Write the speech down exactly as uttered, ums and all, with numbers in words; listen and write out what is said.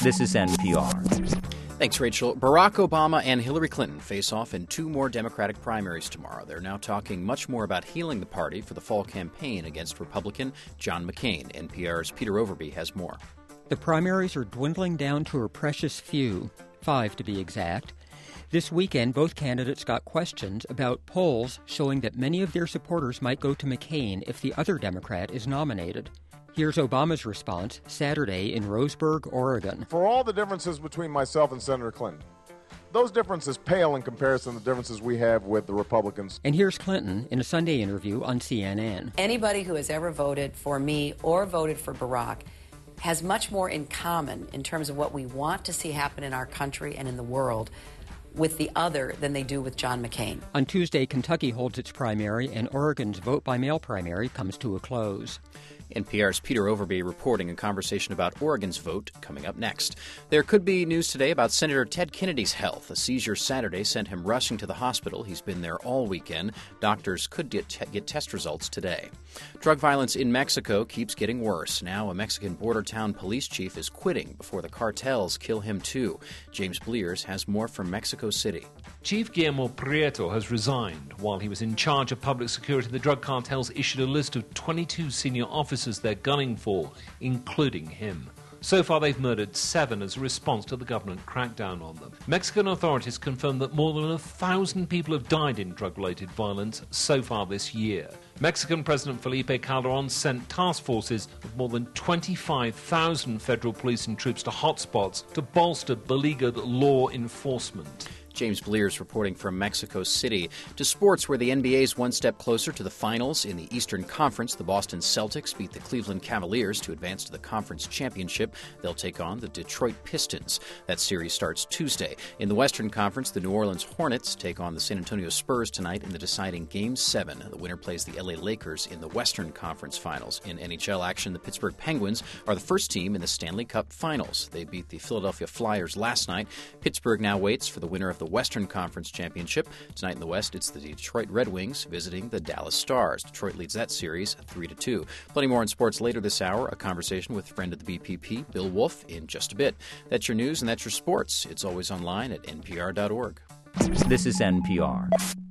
This is N P R. Thanks, Rachel. Barack Obama and Hillary Clinton face off in two more Democratic primaries tomorrow. They're now talking much more about healing the party for the fall campaign against Republican John McCain. N P R's Peter Overby has more. The primaries are dwindling down to a precious few, five to be exact. This weekend, both candidates got questions about polls showing that many of their supporters might go to McCain if the other Democrat is nominated. Here's Obama's response Saturday in Roseburg, Oregon. For all the differences between myself and Senator Clinton, those differences pale in comparison to the differences we have with the Republicans. And here's Clinton in a Sunday interview on C N N. Anybody who has ever voted for me or voted for Barack has much more in common in terms of what we want to see happen in our country and in the world with the other than they do with John McCain. On Tuesday, Kentucky holds its primary, and Oregon's vote-by-mail primary comes to a close. N P R's Peter Overby reporting a conversation about Oregon's vote coming up next. There could be news today about Senator Ted Kennedy's health. A seizure Saturday sent him rushing to the hospital. He's been there all weekend. Doctors could get, te- get test results today. Drug violence in Mexico keeps getting worse. Now a Mexican border town police chief is quitting before the cartels kill him too. James Blears has more from Mexico City. Chief Guillermo Prieto has resigned. While he was in charge of public security, the drug cartels issued a list of twenty-two senior officers they're gunning for, including him. So far, they've murdered seven as a response to the government crackdown on them. Mexican authorities confirmed that more than a thousand people have died in drug-related violence so far this year. Mexican President Felipe Calderon sent task forces of more than twenty-five thousand federal police and troops to hotspots to bolster beleaguered law enforcement. James Blears reporting from Mexico City. To sports, where the N B A is one step closer to the finals. In the Eastern Conference, the Boston Celtics beat the Cleveland Cavaliers to advance to the conference championship. They'll take on the Detroit Pistons. That series starts Tuesday. In the Western Conference, the New Orleans Hornets take on the San Antonio Spurs tonight in the deciding Game seven. The winner plays the L A Lakers in the Western Conference Finals. In N H L action, the Pittsburgh Penguins are the first team in the Stanley Cup Finals. They beat the Philadelphia Flyers last night. Pittsburgh now waits for the winner of the Western Conference Championship. Tonight in the West, it's the Detroit Red Wings visiting the Dallas Stars. Detroit leads that series three to two. Plenty more in sports later this hour. A conversation with friend of the B P P, Bill Wolf, in just a bit. That's your news and that's your sports. It's always online at N P R dot org. This is N P R.